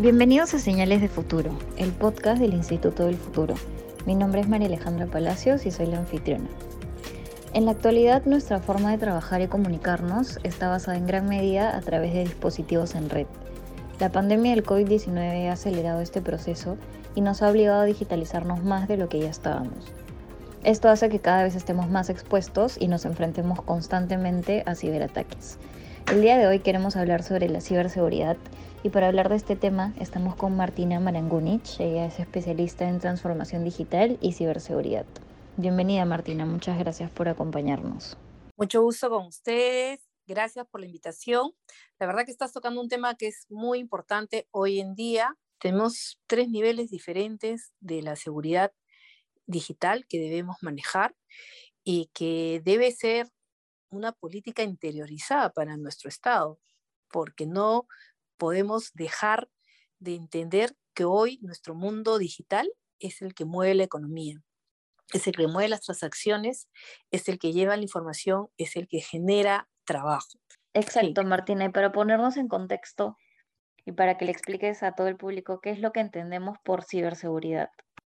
Bienvenidos a Señales de Futuro, el podcast del Instituto del Futuro. Mi nombre es María Alejandra Palacios y soy la anfitriona. En la actualidad, nuestra forma de trabajar y comunicarnos está basada en gran medida a través de dispositivos en red. La pandemia del COVID-19 ha acelerado este proceso y nos ha obligado a digitalizarnos más de lo que ya estábamos. Esto hace que cada vez estemos más expuestos y nos enfrentemos constantemente a ciberataques. El día de hoy queremos hablar sobre la ciberseguridad y para hablar de este tema estamos con Martina Marangunich. Ella es especialista en transformación digital y ciberseguridad. Bienvenida, Martina, muchas gracias por acompañarnos. Mucho gusto con ustedes, gracias por la invitación. La verdad que estás tocando un tema que es muy importante hoy en día. Tenemos 3 niveles diferentes de la seguridad digital que debemos manejar y que debe ser una política interiorizada para nuestro Estado, porque no podemos dejar de entender que hoy nuestro mundo digital es el que mueve la economía, es el que mueve las transacciones, es el que lleva la información, es el que genera trabajo. Exacto, Sí. Martina, y para ponernos en contexto y para que le expliques a todo el público qué es lo que entendemos por ciberseguridad.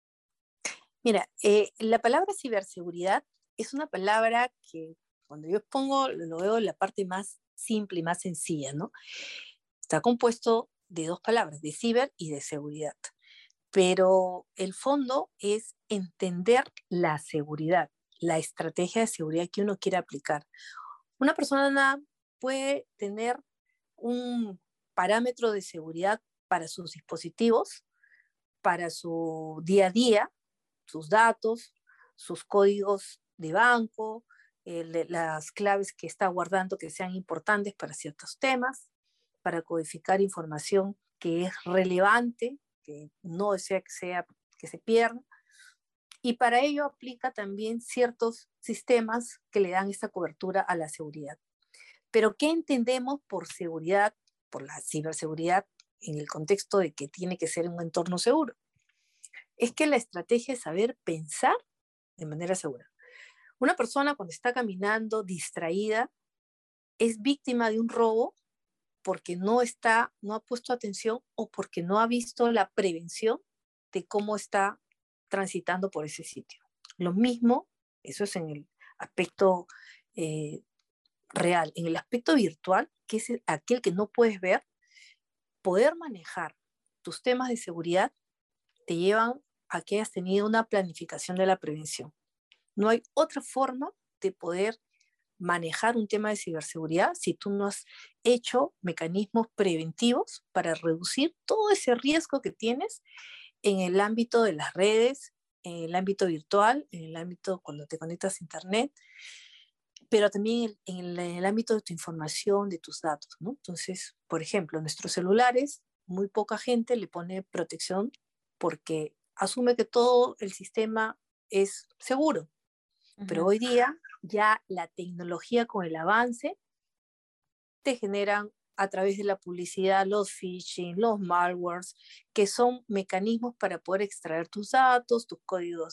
Mira, la palabra ciberseguridad es una palabra que cuando yo pongo, lo veo en la parte más simple y más sencilla, ¿no? Está compuesto de 2 palabras, de ciber y de seguridad. Pero el fondo es entender la seguridad, la estrategia de seguridad que uno quiere aplicar. Una persona puede tener un parámetro de seguridad para sus dispositivos, para su día a día, sus datos, sus códigos de banco, las claves que está guardando que sean importantes para ciertos temas, para codificar información que es relevante, que no desea que se pierda. Y para ello aplica también ciertos sistemas que le dan esta cobertura a la seguridad. Pero ¿qué entendemos por seguridad, por la ciberseguridad, en el contexto de que tiene que ser un entorno seguro? Es que la estrategia es saber pensar de manera segura. Una persona cuando está caminando distraída es víctima de un robo porque no ha puesto atención o porque no ha visto la prevención de cómo está transitando por ese sitio. Lo mismo, eso es en el aspecto real. En el aspecto virtual, que es aquel que no puedes ver, poder manejar tus temas de seguridad te llevan a que hayas tenido una planificación de la prevención. No hay otra forma de poder manejar un tema de ciberseguridad si tú no has hecho mecanismos preventivos para reducir todo ese riesgo que tienes en el ámbito de las redes, en el ámbito virtual, en el ámbito cuando te conectas a internet, pero también en el ámbito de tu información, de tus datos, ¿no? Entonces, por ejemplo, nuestros celulares, muy poca gente le pone protección porque asume que todo el sistema es seguro. Pero hoy día ya la tecnología con el avance te generan a través de la publicidad los phishing, los malwares, que son mecanismos para poder extraer tus datos, tus códigos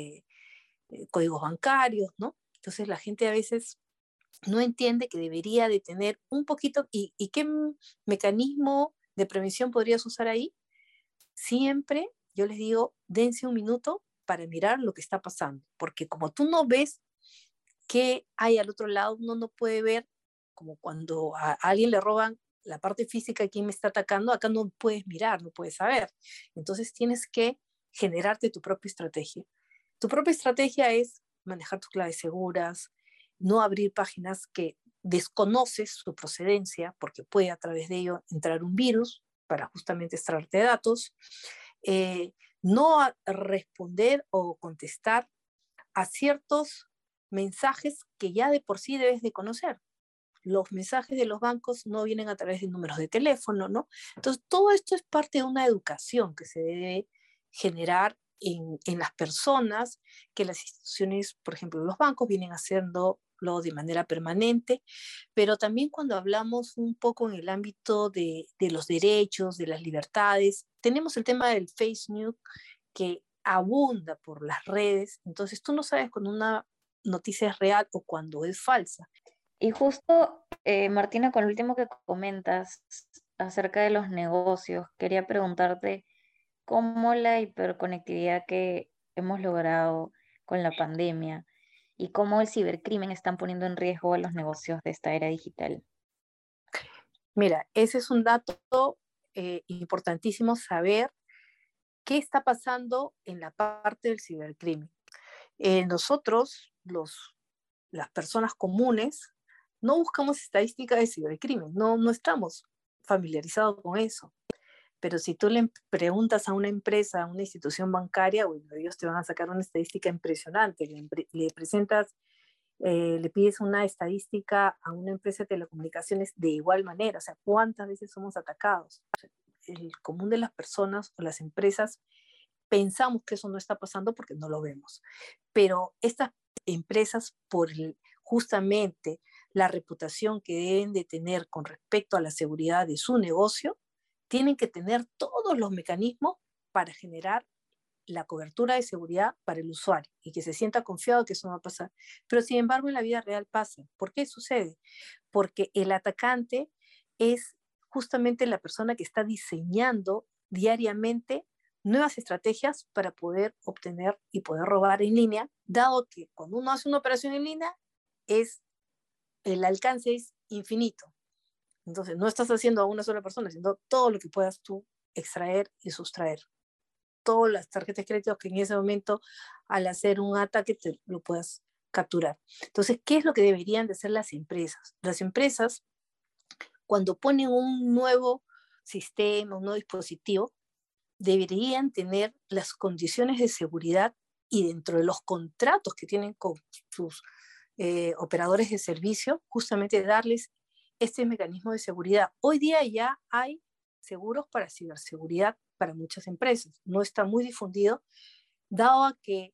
códigos bancarios, ¿no? Entonces la gente a veces no entiende que debería de tener un poquito, ¿y qué mecanismo de prevención podrías usar ahí? Siempre yo les digo, dense un minuto para mirar lo que está pasando, porque como tú no ves qué hay al otro lado, uno no puede ver, como cuando a alguien le roban la parte física de quién me está atacando, acá no puedes mirar, no puedes saber. Entonces tienes que generarte tu propia estrategia. Tu propia estrategia es manejar tus claves seguras, no abrir páginas que desconoces su procedencia, porque puede a través de ello entrar un virus para justamente extraerte datos, no responder o contestar a ciertos mensajes que ya de por sí debes de conocer. Los mensajes de los bancos no vienen a través de números de teléfono, ¿no? Entonces, todo esto es parte de una educación que se debe generar en las personas, que las instituciones, por ejemplo, los bancos vienen haciéndolo de manera permanente, pero también cuando hablamos un poco en el ámbito de los derechos, de las libertades, tenemos el tema del face news que abunda por las redes, entonces tú no sabes cuando una noticia es real o cuando es falsa. Y justo, Martina, con lo último que comentas, acerca de los negocios. Quería preguntarte cómo la hiperconectividad que hemos logrado con la pandemia y cómo el cibercrimen están poniendo en riesgo a los negocios de esta era digital. Mira, ese es un dato importantísimo saber qué está pasando en la parte del cibercrimen. Nosotros, las personas comunes, no buscamos estadísticas de cibercrimen, no estamos familiarizados con eso. Pero si tú le preguntas a una empresa, a una institución bancaria, bueno, ellos te van a sacar una estadística impresionante. Le presentas, le pides una estadística a una empresa de telecomunicaciones de igual manera, o sea, ¿cuántas veces somos atacados? El común de las personas o las empresas pensamos que eso no está pasando porque no lo vemos. Pero estas empresas, justamente la reputación que deben de tener con respecto a la seguridad de su negocio, tienen que tener todos los mecanismos para generar la cobertura de seguridad para el usuario y que se sienta confiado que eso no va a pasar. Pero sin embargo en la vida real pasa. ¿Por qué sucede? Porque el atacante es justamente la persona que está diseñando diariamente nuevas estrategias para poder obtener y poder robar en línea, dado que cuando uno hace una operación en línea, el alcance es infinito. Entonces, no estás haciendo a una sola persona, sino todo lo que puedas tú extraer y sustraer. Todas las tarjetas de crédito que en ese momento, al hacer un ataque, te lo puedas capturar. Entonces, ¿qué es lo que deberían de hacer las empresas? Las empresas, cuando ponen un nuevo sistema, un nuevo dispositivo, deberían tener las condiciones de seguridad y dentro de los contratos que tienen con sus operadores de servicio, justamente darles este mecanismo de seguridad. Hoy día ya hay seguros para ciberseguridad para muchas empresas. No está muy difundido, dado a que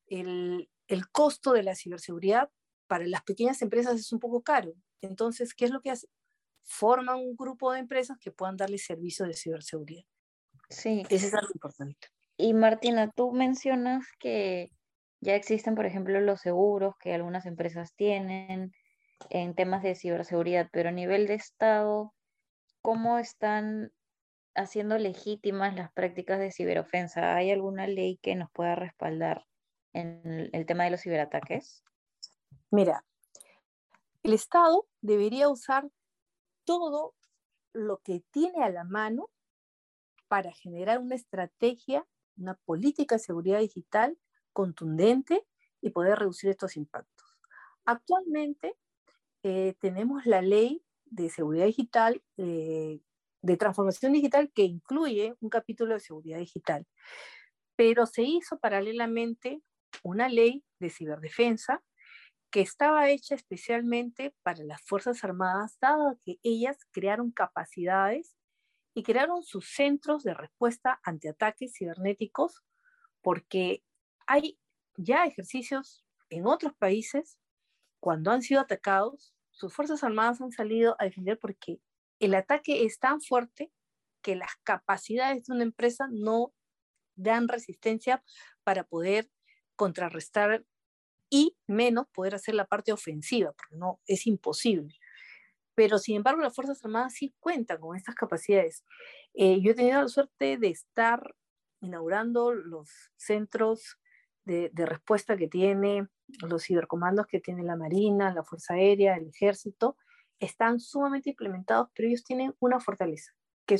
el costo de la ciberseguridad para las pequeñas empresas es un poco caro. Entonces, ¿qué es lo que hacen? Forman un grupo de empresas que puedan darle servicio de ciberseguridad. Sí, Eso es algo importante. y Martina, tú mencionas que ya existen, por ejemplo, los seguros que algunas empresas tienen en temas de ciberseguridad, pero a nivel de Estado, ¿cómo están haciendo legítimas las prácticas de ciberofensa? ¿Hay alguna ley que nos pueda respaldar en el tema de los ciberataques? Mira, el Estado debería usar todo lo que tiene a la mano para generar una estrategia, una política de seguridad digital contundente y poder reducir estos impactos. Actualmente tenemos la ley de seguridad digital, de transformación digital, que incluye un capítulo de seguridad digital, pero se hizo paralelamente una ley de ciberdefensa que estaba hecha especialmente para las Fuerzas Armadas, dado que ellas crearon capacidades y crearon sus centros de respuesta ante ataques cibernéticos, porque hay ya ejercicios en otros países cuando han sido atacados, sus Fuerzas Armadas han salido a defender porque el ataque es tan fuerte que las capacidades de una empresa no dan resistencia para poder contrarrestar y menos poder hacer la parte ofensiva, porque no es imposible. Pero sin embargo las Fuerzas Armadas sí cuentan con estas capacidades. Yo he tenido la suerte de estar inaugurando los centros de respuesta que tiene, los cibercomandos que tiene la Marina, la Fuerza Aérea, el Ejército, están sumamente implementados, pero ellos tienen una fortaleza, que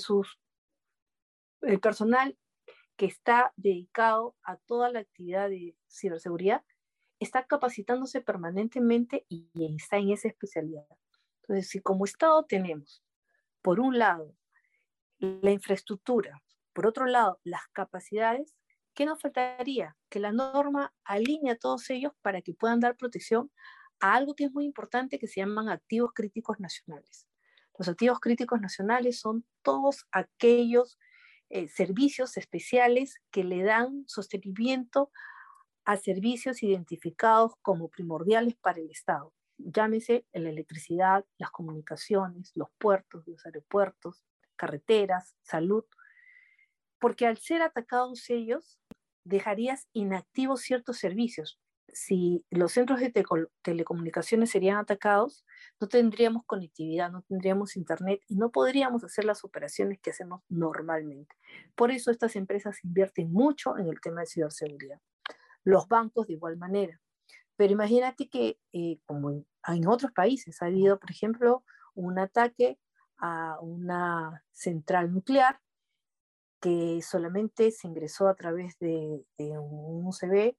el personal que está dedicado a toda la actividad de ciberseguridad está capacitándose permanentemente y está en esa especialidad. Entonces, si como Estado tenemos, por un lado, la infraestructura, por otro lado, las capacidades, ¿qué nos faltaría? Que la norma alinee a todos ellos para que puedan dar protección a algo que es muy importante, que se llaman activos críticos nacionales. Los activos críticos nacionales son todos aquellos servicios especiales que le dan sostenimiento a servicios identificados como primordiales para el Estado. Llámese la electricidad, las comunicaciones, los puertos, los aeropuertos, carreteras, salud, porque al ser atacados ellos, dejarías inactivos ciertos servicios, si los centros de telecomunicaciones serían atacados, no tendríamos conectividad, no tendríamos internet y no podríamos hacer las operaciones que hacemos normalmente. Por eso estas empresas invierten mucho en el tema de ciberseguridad. Los bancos de igual manera. Pero imagínate que, como en otros países, ha habido, por ejemplo, un ataque a una central nuclear que solamente se ingresó a través de un USB,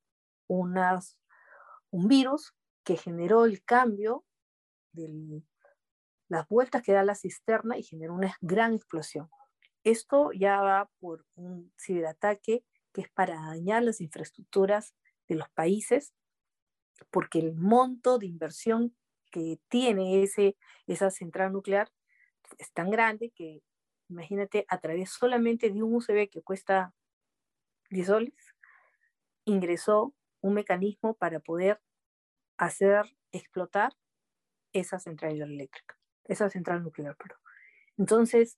un virus que generó el cambio de las vueltas que da la cisterna y generó una gran explosión. Esto ya va por un ciberataque que es para dañar las infraestructuras de los países, porque el monto de inversión que tiene esa central nuclear es tan grande que, imagínate, a través solamente de un USB que cuesta 10 soles, ingresó un mecanismo para poder hacer explotar esa central hidroeléctrica, esa central nuclear, perdón. Entonces,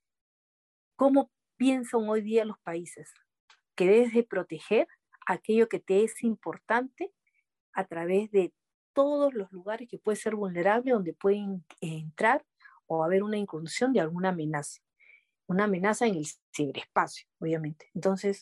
¿cómo piensan hoy día los países? Que debes de proteger aquello que te es importante a través de todos los lugares que puede ser vulnerable, donde pueden entrar o haber una incursión de alguna amenaza. Una amenaza en el ciberespacio, obviamente. Entonces,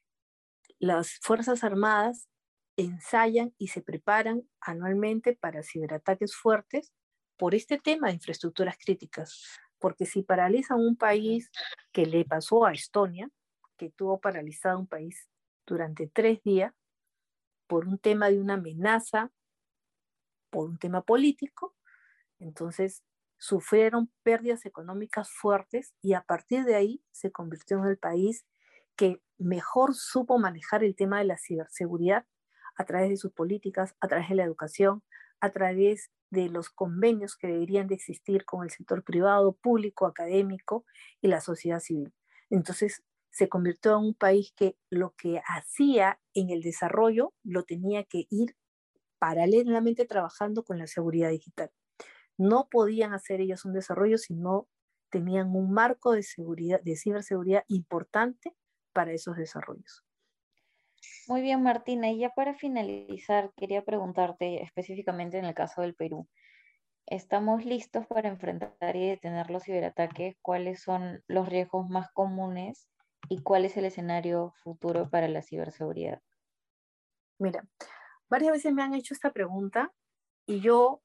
las Fuerzas Armadas ensayan y se preparan anualmente para ciberataques fuertes por este tema de infraestructuras críticas. Porque si paralizan un país, que le pasó a Estonia, que tuvo paralizado un país durante 3 días por un tema de una amenaza, por un tema político, entonces sufrieron pérdidas económicas fuertes y a partir de ahí se convirtió en el país que mejor supo manejar el tema de la ciberseguridad a través de sus políticas, a través de la educación, a través de los convenios que deberían de existir con el sector privado, público, académico y la sociedad civil. Entonces se convirtió en un país que lo que hacía en el desarrollo lo tenía que ir paralelamente trabajando con la seguridad digital. No podían hacer ellos un desarrollo si no tenían un marco de seguridad, de ciberseguridad importante para esos desarrollos. Muy bien, Martina. Y ya para finalizar, quería preguntarte específicamente en el caso del Perú. ¿Estamos listos para enfrentar y detener los ciberataques? ¿Cuáles son los riesgos más comunes y cuál es el escenario futuro para la ciberseguridad? Mira, varias veces me han hecho esta pregunta y yo,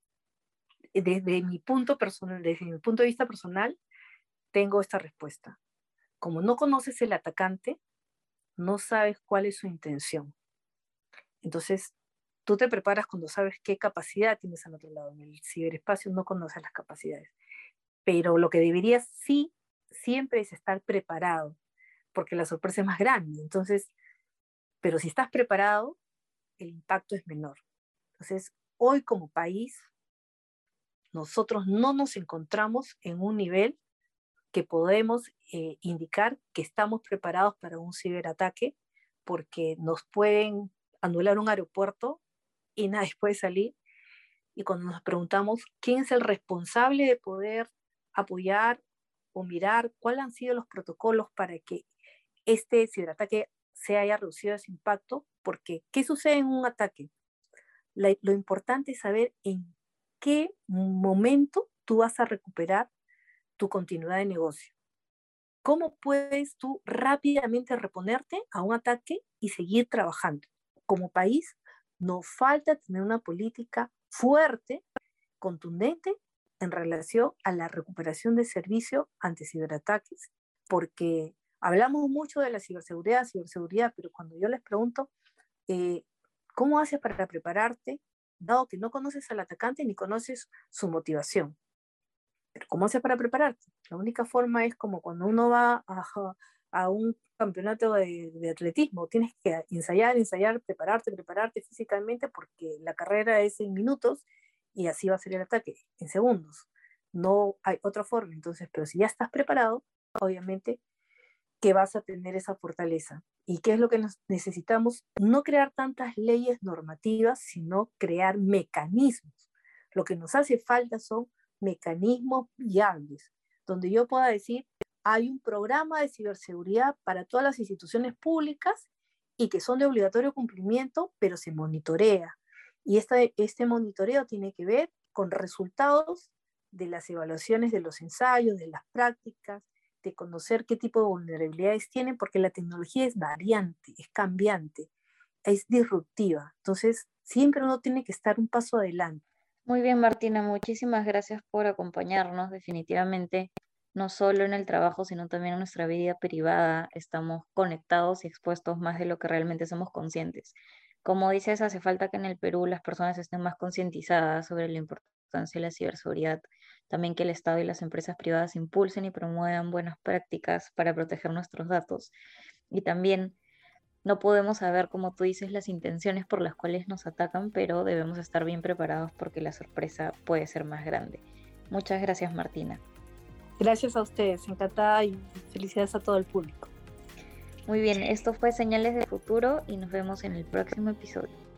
desde mi punto de vista personal, tengo esta respuesta. Como no conoces el atacante, no sabes cuál es su intención. Entonces, tú te preparas cuando sabes qué capacidad tienes al otro lado. En el ciberespacio no conoces las capacidades. Pero lo que deberías sí siempre es estar preparado, porque la sorpresa es más grande. Entonces, pero si estás preparado, el impacto es menor. Entonces, hoy como país, nosotros no nos encontramos en un nivel que podemos indicar que estamos preparados para un ciberataque, porque nos pueden anular un aeropuerto y nadie puede salir. Y cuando nos preguntamos quién es el responsable de poder apoyar o mirar cuáles han sido los protocolos para que este ciberataque se haya reducido ese impacto, porque ¿qué sucede en un ataque? Lo importante es saber en qué momento tú vas a recuperar tu continuidad de negocio. ¿Cómo puedes tú rápidamente reponerte a un ataque y seguir trabajando? Como país, nos falta tener una política fuerte, contundente, en relación a la recuperación de servicio ante ciberataques, porque hablamos mucho de la ciberseguridad, pero cuando yo les pregunto, eh, ¿cómo haces para prepararte, dado que no conoces al atacante ni conoces su motivación? Pero ¿cómo haces para prepararte? La única forma es como cuando uno va a un campeonato de atletismo. Tienes que ensayar, prepararte físicamente porque la carrera es en minutos y así va a ser el ataque, en segundos. No hay otra forma. Entonces, pero si ya estás preparado, obviamente que vas a tener esa fortaleza. ¿Y qué es lo que necesitamos? No crear tantas leyes normativas, sino crear mecanismos. Lo que nos hace falta son mecanismos viables, donde yo pueda decir, hay un programa de ciberseguridad para todas las instituciones públicas y que son de obligatorio cumplimiento, pero se monitorea. Y este monitoreo tiene que ver con resultados de las evaluaciones de los ensayos, de las prácticas, de conocer qué tipo de vulnerabilidades tienen, porque la tecnología es variante, es cambiante, es disruptiva. Entonces, siempre uno tiene que estar un paso adelante. Muy bien, Martina, muchísimas gracias por acompañarnos. Definitivamente, no solo en el trabajo, sino también en nuestra vida privada, estamos conectados y expuestos más de lo que realmente somos conscientes. Como dices, hace falta que en el Perú las personas estén más concientizadas sobre la importancia de la ciberseguridad, también que el Estado y las empresas privadas impulsen y promuevan buenas prácticas para proteger nuestros datos. Y también no podemos saber, como tú dices, las intenciones por las cuales nos atacan, pero debemos estar bien preparados porque la sorpresa puede ser más grande. Muchas gracias, Martina. Gracias a ustedes, encantada y felicidades a todo el público. Muy bien, esto fue Señales del Futuro y nos vemos en el próximo episodio.